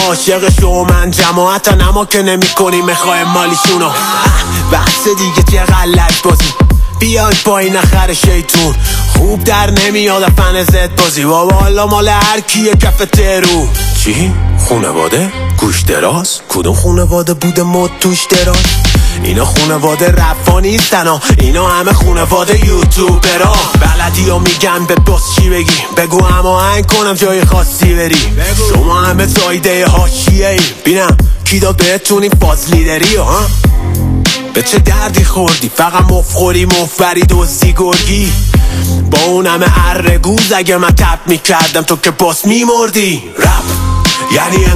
عاشق شو من جماعت نما که نمی کنی میخوای مالیشونو. بحث دیگه چه غلط بازی بیای پای نخر شیطون. خوب در نمیاد فن زد بازی بابا حالا مال هر کیه کف ترو. چی؟ خونواده؟ گوش دراز؟ کدوم خونواده بوده مد توش دراز؟ اینا خونواده رفا نیستن ها، اینا همه خونواده یوتیوبرا. بلدی ها میگن به بس چی بگی بگو اما هنگ کنم جای خاصی بری. شما همه زایده حاشیه ای بینم کی داد بهتون این فاز لیدری ها. به چه دردی خوردی فقط مفخوری مفبری دزدی گرگی. با اون همه ارگوز اگه من تپ میکردم تو که باس میمردی. رپ یعنی